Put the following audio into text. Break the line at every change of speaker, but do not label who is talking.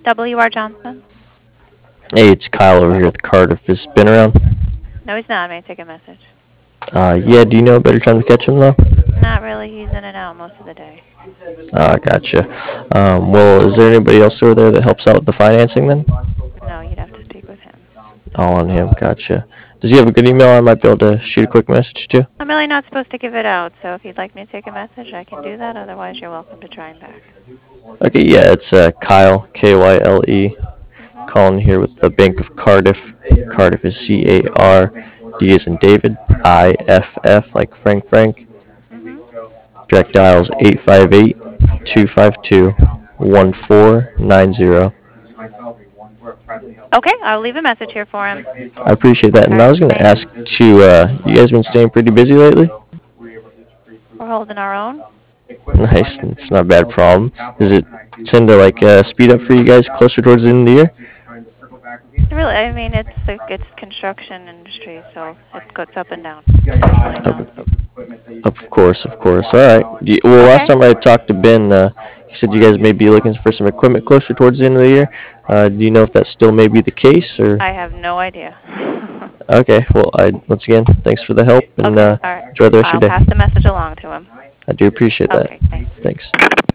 W.R. Johnson?
Hey, it's Kyle over here with Cardiff. Has been around?
No, he's not. May I take a message?
Yeah, do you know a better time to catch him, though?
Not really. He's in and out most of the day.
Gotcha. Well, is there anybody else over there that helps out with the financing, then?
No, you'd have to speak with him.
All on him, gotcha. Does he have a good email I might be able to shoot a quick message to?
I'm really not supposed to give it out, so if you'd like me to take a message, I can do that. Otherwise, you're welcome to try him back.
Okay, yeah, it's Kyle, Kyle,
Mm-hmm.
calling here with the Bank of Cardiff. Cardiff is C-A-R-D as in David, I-F-F, like Frank.
Mm-hmm.
Direct dials 858-252-1490.
Okay, I'll leave a message here for him.
I appreciate that.
All
And I
right,
was going to
thanks.
ask you, you guys been staying pretty busy lately?
We're holding our own.
Nice. It's not a bad problem. Does it tend to speed up for you guys closer towards the end of the year?
Really, I mean, it's construction industry, so it goes up and down. Usually
Of,
not.
of course, of course. All right. Well, last
Okay.
time I talked to Ben, he said you guys may be looking for some equipment closer towards the end of the year. Do you know if that still may be the case, or?
I have no idea.
Okay. Well, once again, thanks for the help, and
Okay, all right.
enjoy the rest of
I'll
your day.
pass the message along to him.
I do appreciate that.
Okay, thanks.
Thanks.